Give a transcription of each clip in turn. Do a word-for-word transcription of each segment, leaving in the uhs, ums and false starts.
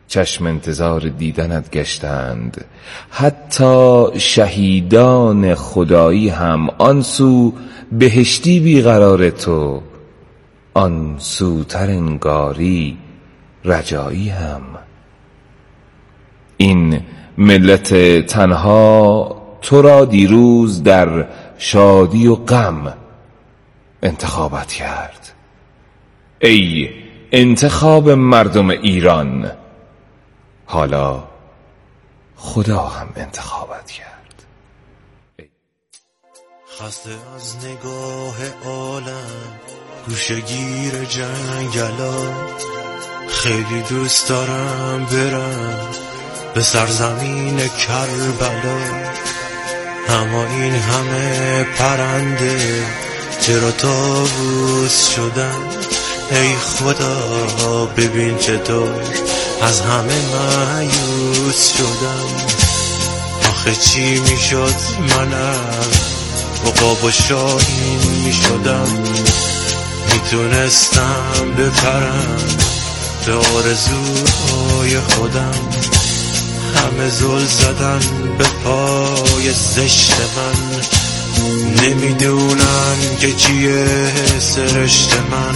چشم انتظار دیدنت گشتند. حتی شهیدان خدایی هم آن سو بهشتی بیقرار تو، آن سوتر انگاری رجایی هم. این ملت تنها تو را دیروز در شادی و غم انتخابت کرد. ای انتخاب مردم ایران، حالا خدا هم انتخابت کرد. خسته از نگاه عالم گوشگیر جنگلات، خیلی دوست دارم برم به سرزمین کربلا، اما این همه پرنده چرا طاووس شدن؟ ای خدا ببین چطور از همه مایوس شدم. آخه چی میشد منم عقاب و شاهین میشدم، میتونستم بپرم به آرزوهای خودم. همه زل زدن به پای زشت من، نمیدونن که چیه سرشت من،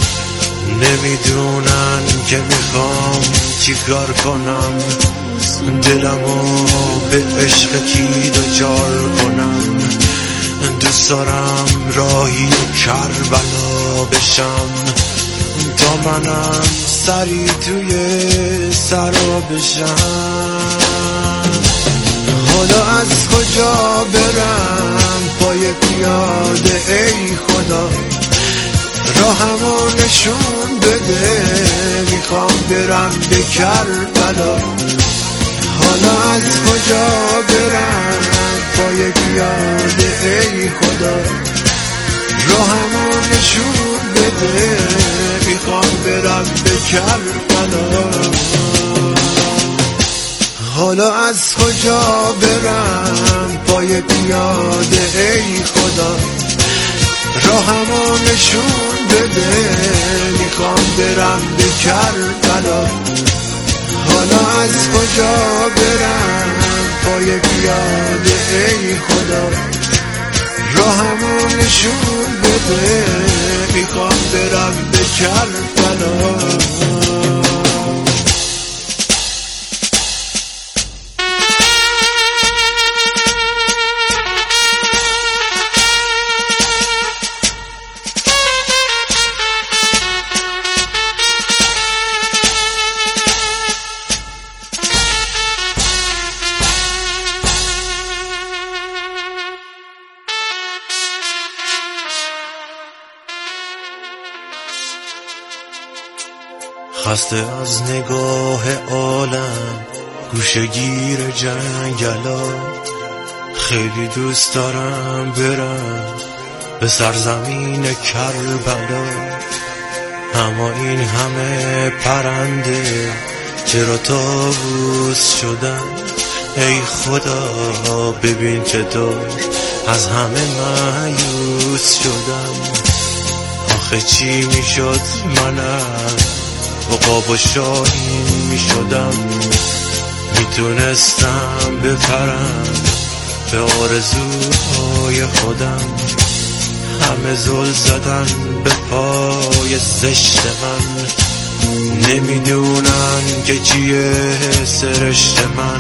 نمیدونن که میخوام چی کار کنم، دلمو به عشق کی دوچار کنم. دوست دارم راهی کربلا بشم، تا منم سری توی سرا بشم. حالا از کجا برم پای پیاده ای خدا، راهمو نشون بده میخوام برم به کربلا. حالا از کجا برم پای پیاده ای خدا، راهمو نشون بده میخوام برم به کربلا. حالا از کجا برم پای پیاده ای خدا، راهمو نشون بده میخوام برم به کربلا. حالا از کجا برم پای پیاده ای خدا، راهمو نشون بده میخوام برم به کربلا. خسته از نگاه عالم گوشگیر جنگلات، خیلی دوست دارم برم به سرزمین کربلا، اما این همه پرنده چرا طاووس شدن؟ ای خدا ببین چطور از همه مایوس شدم. آخه چی میشد منم عقاب و شاهین میشدم، میتونستم بپرم به آرزوهای خودم. همه زل زدن به پای زشت من، نمیدونن که چیه سرشت من،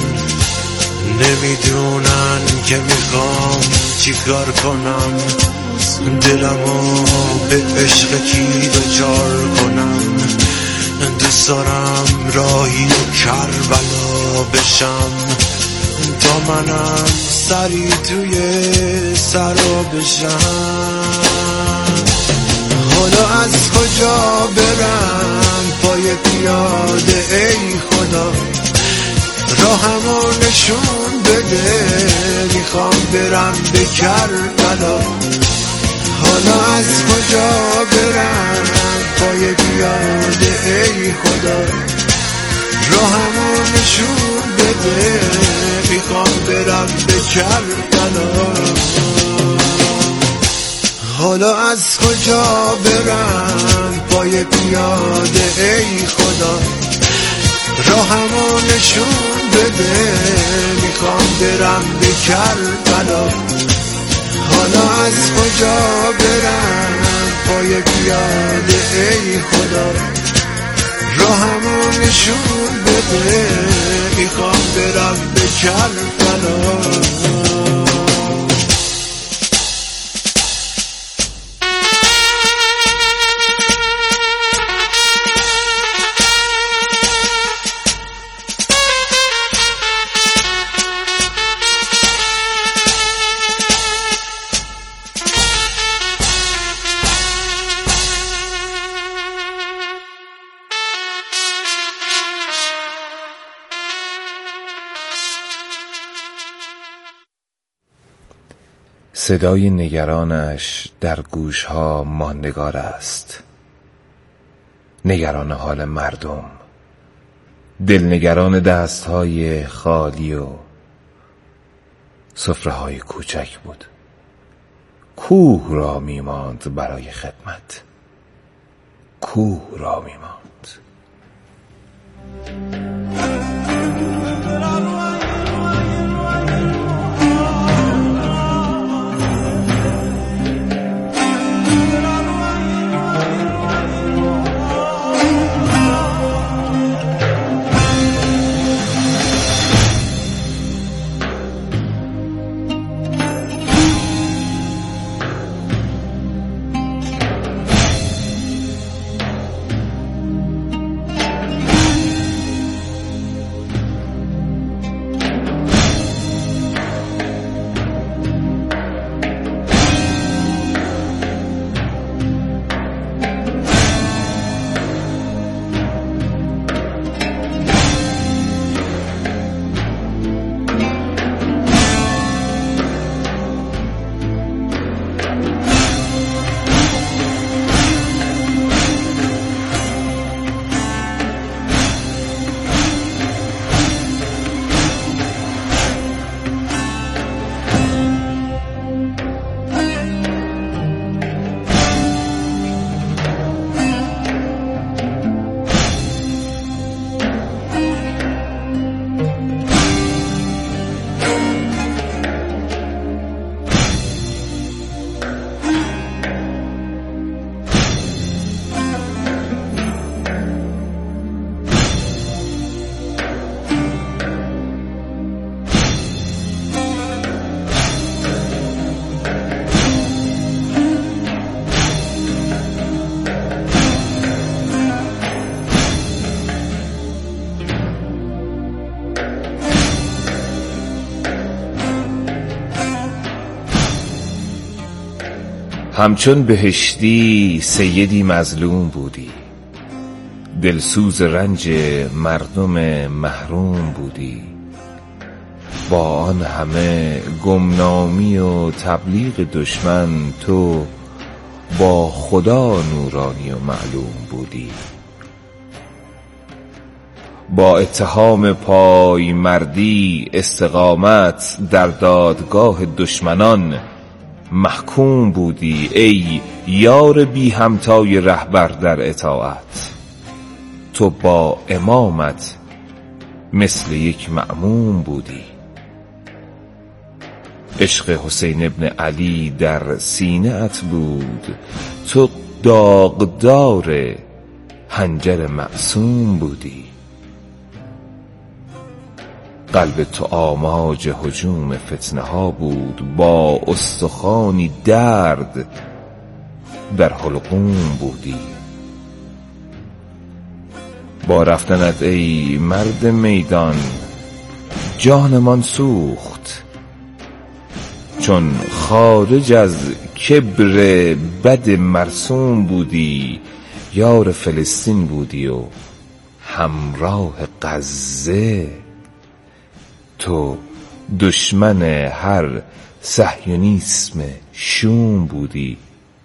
نمیدونن که میخوام چی کار کنم، دلمو به عشق کی دوچار کنم. دوست دارم راهی کربلا بشم، تا منم سری توی سرا بشم. حالا از کجا برم پای پیاده ای خدا، راهمو نشون بده میخوام برم به کربلا. حالا از کجا برم پای پیاده ای خدا، راهمو نشون بده میخوام برم به کربلا. حالا از کجا برم پای پیاده ای خدا، راهمو نشون بده، میخوام برم به کربلا. حالا از کجا برم پای پیاده ای خدا، راهمو نشون بده، میخوام برم به کربلا. صدای نگرانش در گوشها ماندگار است، نگران حال مردم، دلنگران دستهای خالی و سفره‌های کوچک بود. کوه را میماند برای خدمت، کوه را میماند. همچون بهشتی سیدی مظلوم بودی، دلسوز رنج مردم محروم بودی. با آن همه گمنامی و تبلیغ دشمن، تو با خدا نورانی و معلوم بودی. با اتهام پای مردی استقامت در دادگاه دشمنان محکوم بودی. ای یار بی همتای رهبر در اطاعت، تو با امامت مثل یک مأموم بودی. عشق حسین ابن علی در سینه ات بود، تو داغدار حنجر معصوم بودی. قلب تو آماج هجوم فتنه ها بود، با استخوانی درد در حلقوم بودی. با رفتنت ای مرد میدان جانمان سوخت، چون خارج از کبر بد مرسوم بودی. یار فلسطین بودی و همراه غزه، تو دشمن هر صهیونیسم شوم بودی.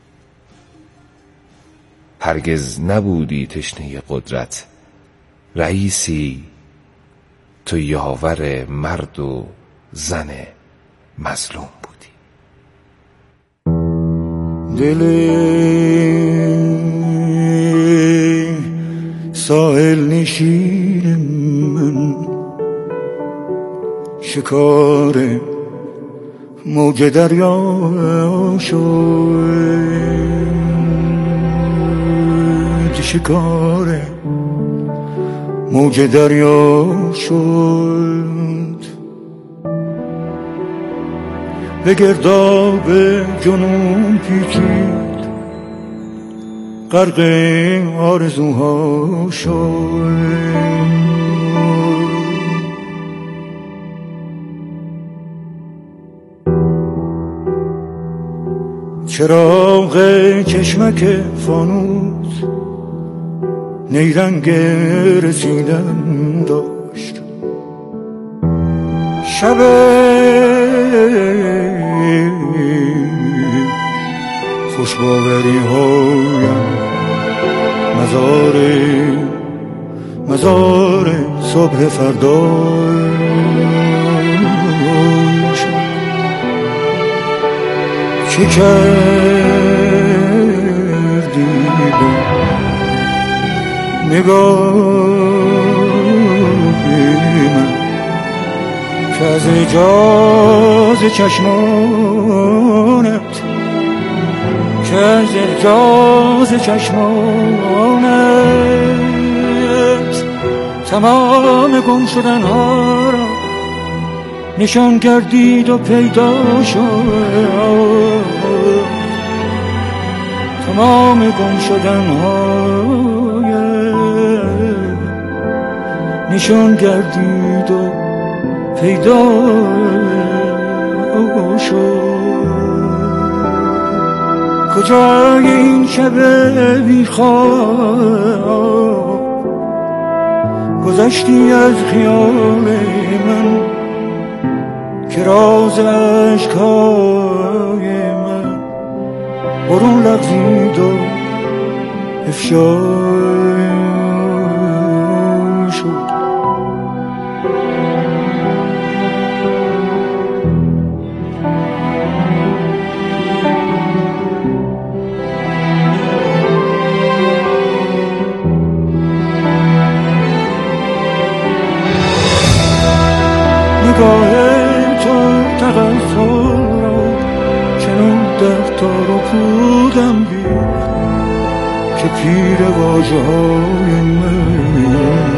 هرگز نبودی تشنه قدرت، رئیسی تو یاور مرد و زن مظلوم بودی. دل ساحل نشین من شکار موج دریا شد، شکار موج دریا شد، به گرداب جنون پیچید، غرق آرزوها شد. چراغ چشمک فانوس نیرنگ رسیدن داشت، شب خوشباوری هایم مزار مزار صبح فرداش. چه کردی به نگاهی من که از اجاز چشمانت، که از اجاز چشمانت تمام گم شدن ها را نشان کردید و پیدا شد، تمام گم شدن های نشان کردید و پیدا شد. کجای این شب بیخواب گذشتی از خیال من، که راز عشقای من برون لغزید و افشا شد. نگاه تو تغفر را چنان در تار و پودم بید که پیر واژه های من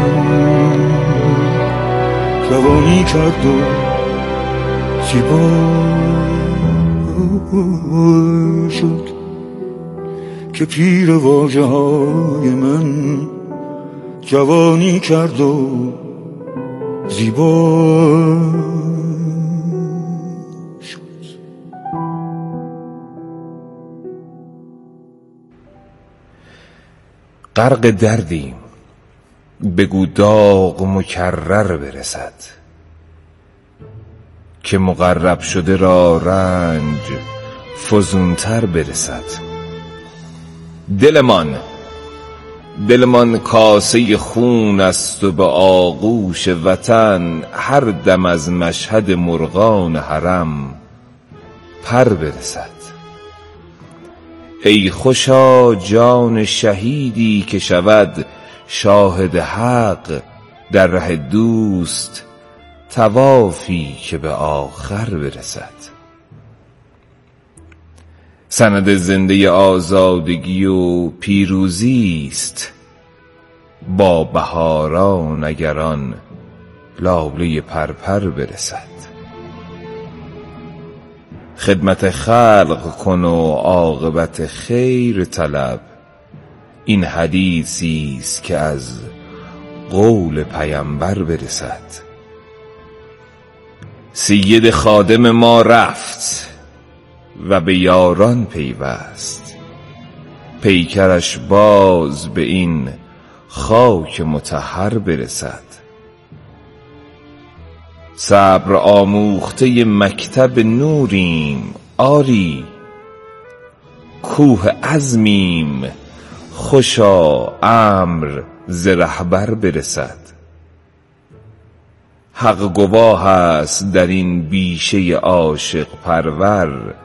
جوانی کرد و زیبا شد، که پیر واژه های من جوانی کرد و زیبا شد. غرق دردیم بگو داغ مکرر برسد، که مقرب شده را رنج فزونتر برسد. دلمان دلمان کاسه خون است و به آغوش وطن هر دم از مشهد مرغان حرم پر برسد. ای خوشا جان شهیدی که شود شاهد حق در ره دوست، طوافی که به آخر برسد. سند زنده آزادگی و پیروزی است با بهاران اگر آن لاله پرپر برسد. خدمت خلق کن و عاقبت خیر طلب، این حدیثی است که از قول پیامبر برسد. سید خادم ما رفت و به یاران پیوست، پیکرش باز به این خاک مطهر برسد. صبر آموخته مکتب نوریم آری، کوه عزمیم خوشا امر ز رهبر برسد. حق گواه است در این بیشه عاشق پرور،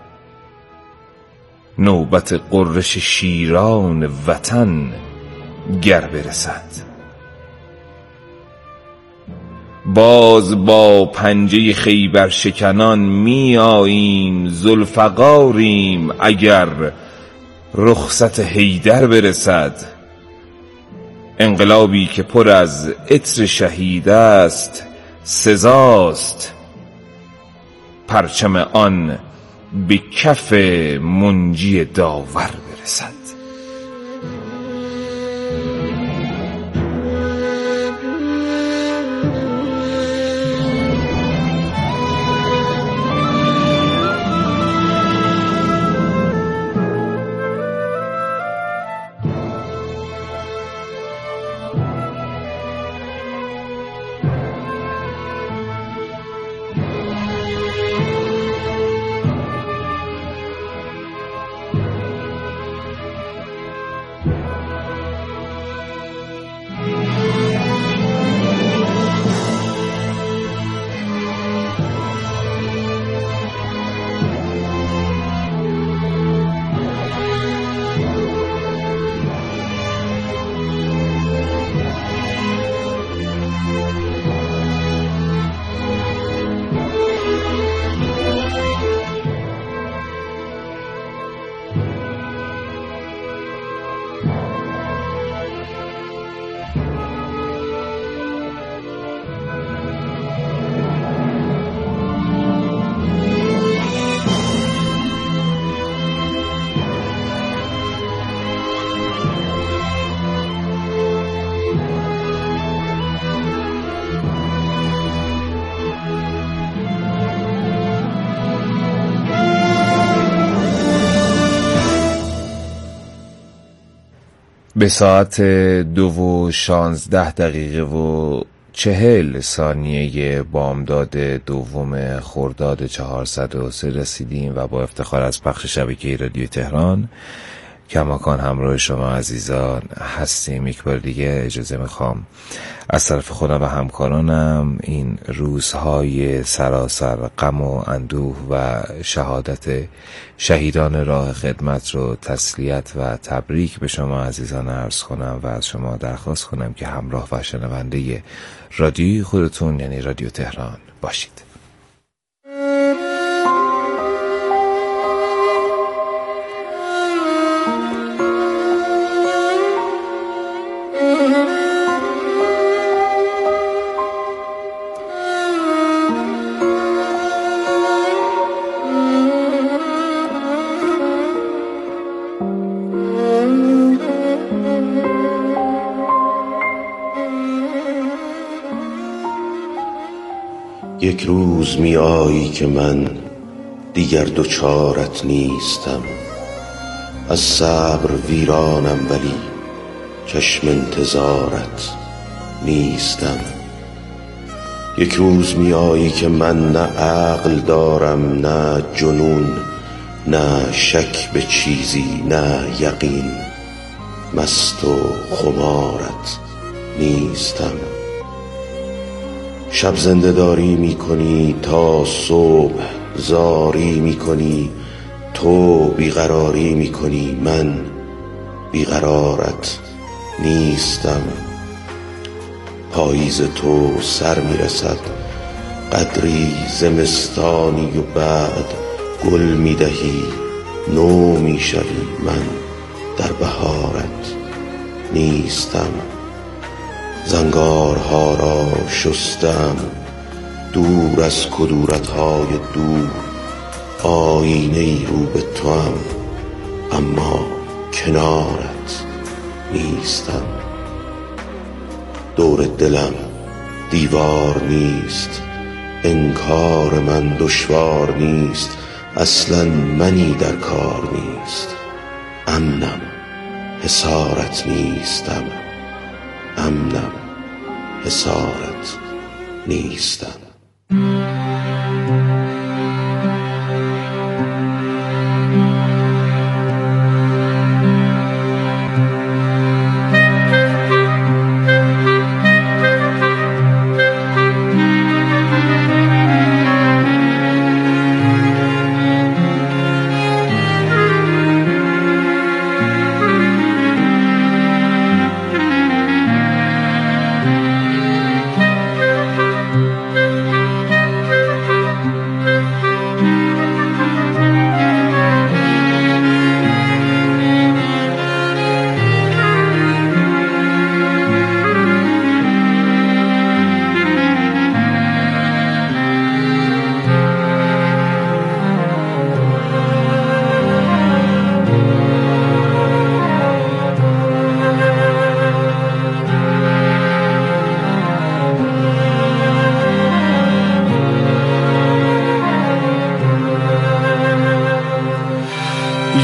نوبت غرش شیران وطن گر برسد. باز با پنجه خیبر شکنان می آییم، ذوالفقاریم اگر رخصت حیدر برسد. انقلابی که پر از عطر شهید است، سزاست پرچم آن به کف منجی داور برسد. به ساعت دو و شانزده دقیقه و چهل ثانیه بامداد دوم خرداد چهارصد و سه رسیدیم و با افتخار از پخش شبکه رادیو تهران کماکان همراه شما عزیزان هستیم. یک بار دیگه اجازه میخوام از طرف خودم و همکارانم این روزهای سراسر غم و اندوه و شهادت شهیدان راه خدمت رو تسلیت و تبریک به شما عزیزان عرض کنم و از شما درخواست کنم که همراه و شنونده رادیوی خودتون یعنی رادیو تهران باشید. یک روز می آیی که من دیگر دوچارت نیستم، از صبر ویرانم ولی چشم انتظارت نیستم. یک روز می آیی که من نه عقل دارم نه جنون، نه شک به چیزی نه یقین، مست و خمارت نیستم. شب زنده داری می کنی تا صبح زاری می کنی، تو بیقراری می کنی من بیقرارت نیستم. پاییز تو سر می رسد قدری زمستانی و بعد گل می دهی نو می شوی، من در بهارت نیستم. زنگارها را شستم دور از کدورتهای دور، آینه ای رو به توام اما کنارت نیستم. دور دلم دیوار نیست، انکار من دشوار نیست، اصلا منی در کار نیست. امنم حصارت نیستم، امنم حصارت نیستم.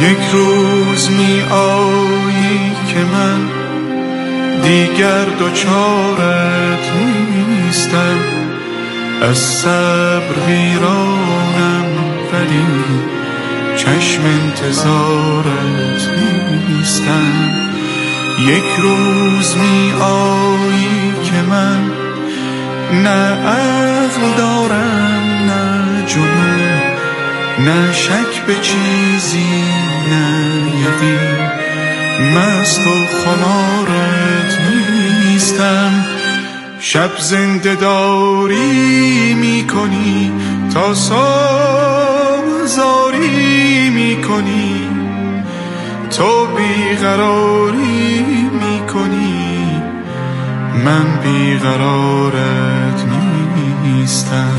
یک روز می آیی که من دیگر دوچارت نیستم، از صبر ویرانم ولی چشم انتظارت نیستم. یک روز می آیی که من نه عقل دارم نه جنون، نه شک به چیزی نه یقین، مست و خمارت نیستم. شب زنده داری می کنی تا صبح زاری می کنی، تو بیقراری می کنی من بیقرارت نیستم.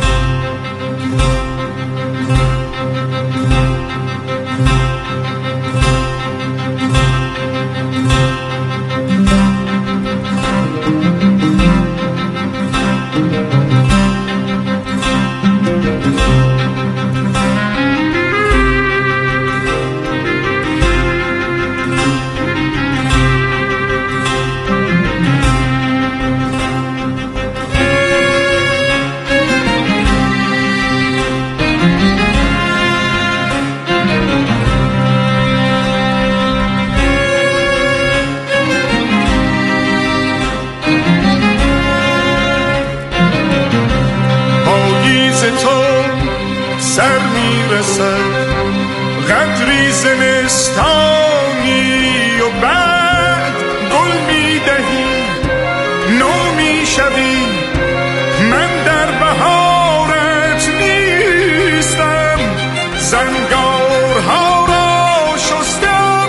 سر میرسد قدری زمستانی و بعد گل میدهی نو میشوی، من در بهارت نیستم. زنگارها را شستم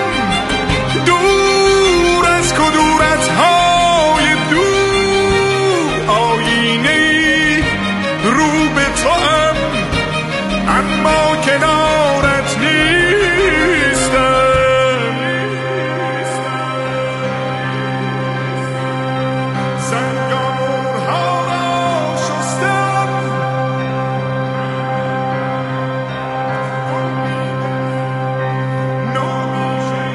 دور از کدورتهای دور، آینه رو به تو ام اما کنارت نیستم. زنگارها را شستم نامیشی،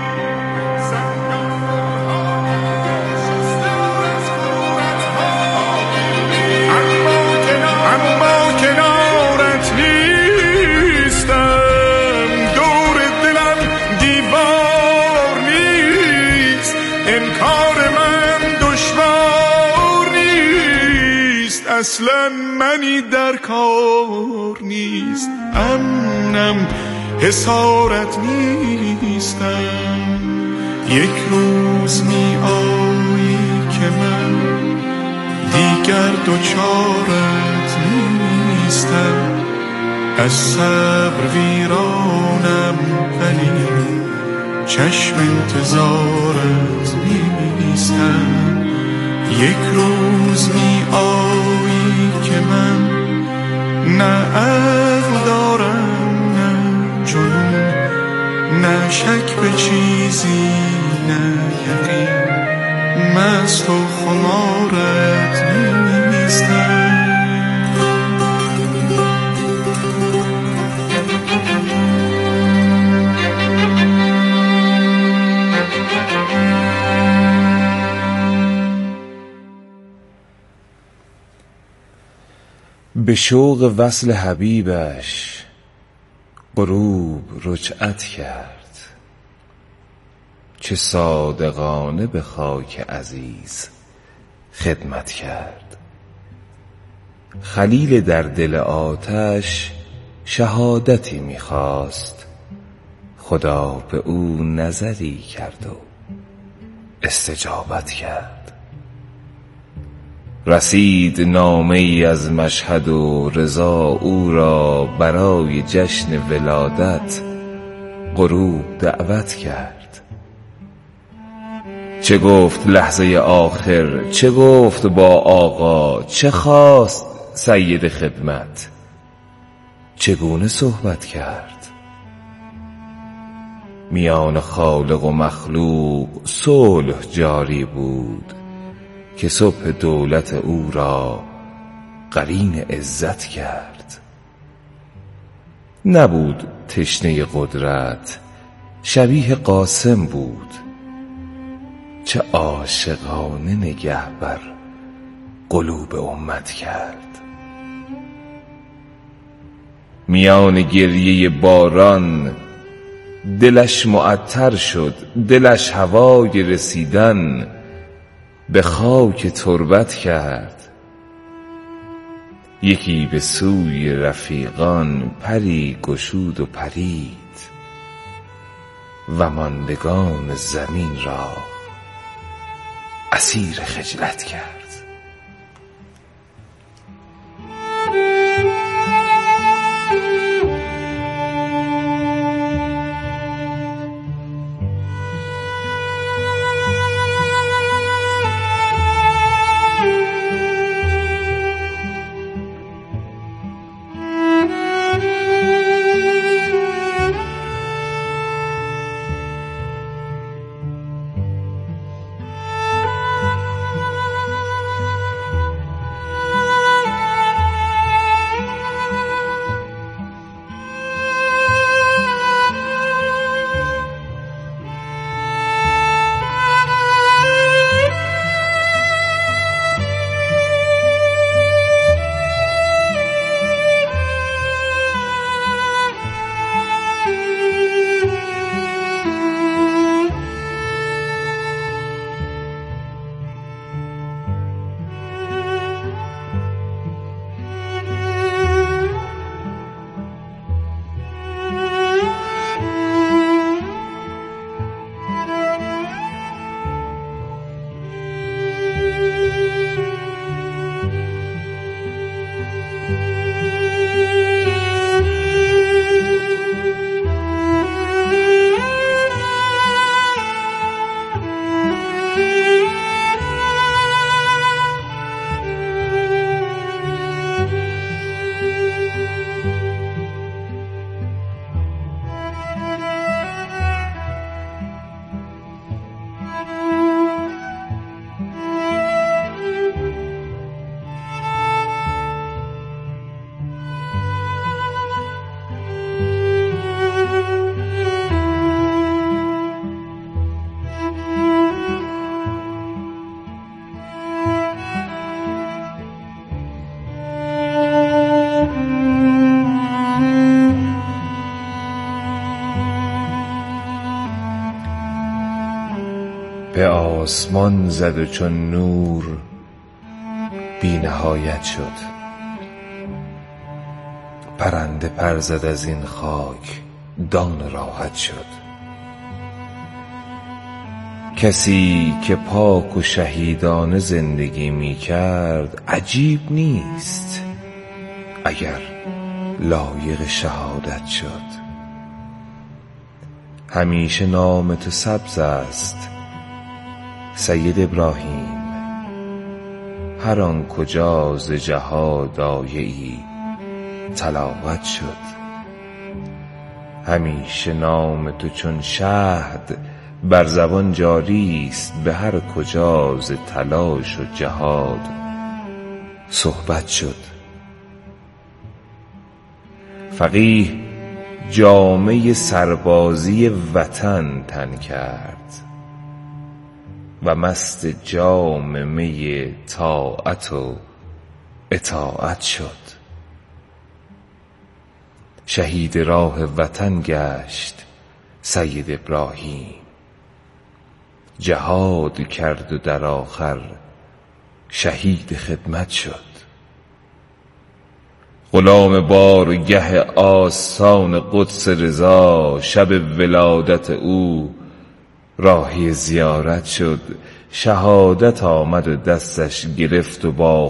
زنگارها را شستم از کدورتها، اما کنارت نیستم. دور دلم دیوار نیست، انکار من دشوار نیست، اصلا منی در کار نیست، امنم حصارت نیستم. یک روز می آیی که من دیگر دوچارت نیستم، از صبر ویرانم ولی چشم انتظارت نیستم. یک روز می آیی که من نه عقل دارم نه جنون، نه شک به چیزی نه یقین، مست و خمارت نیستم. به شوق وصل حبیبش غروب رجعت کرد، چه صادقانه به خاک عزیز خدمت کرد. خلیل در دل آتش شهادتی می‌خواست، خدا به او نظری کرد و استجابت کرد. رسید نامه ای از مشهد و رضا او را برای جشن ولادت غروب دعوت کرد. چه گفت لحظه آخر، چه گفت با آقا، چه خواست سید خدمت، چگونه صحبت کرد. میان خالق و مخلوق صلح جاری بود که صبح دولت او را قرین عزت کرد. نبود تشنه قدرت شبیه قاسم بود، چه عاشقانه نگه بر قلوب امت کرد. میان گریه باران دلش معطر شد، دلش هوای رسیدن به خاک تربت کرد. یکی به سوی رفیقان پری گشود و پرید و ماندگان زمین را اسیر خجلت کرد. به آسمان زد و چون نور بی نهایت شد. پرنده پر زد از این خاک دان راحت شد. کسی که پاک و شهیدانه زندگی می کرد عجیب نیست اگر لایق شهادت شد. همیشه نام تو سبز است سید ابراهیم، هر آن کجا ز جهاد آیه‌ای تلاوت شد. همیشه نام تو چون شهد بر زبان جاری است، به هر کجا ز تلاش و جهاد صحبت شد. فقیه جامه سربازی وطن تن کرد و مست جام می طاعت و اطاعت شد. شهید راه وطن گشت سید ابراهیم، جهاد کرد و در آخر شهید خدمت شد. غلام بارگه آستان قدس رضا، شب ولادت او راهی زیارت شد. شهادت آمد و دستش گرفت و با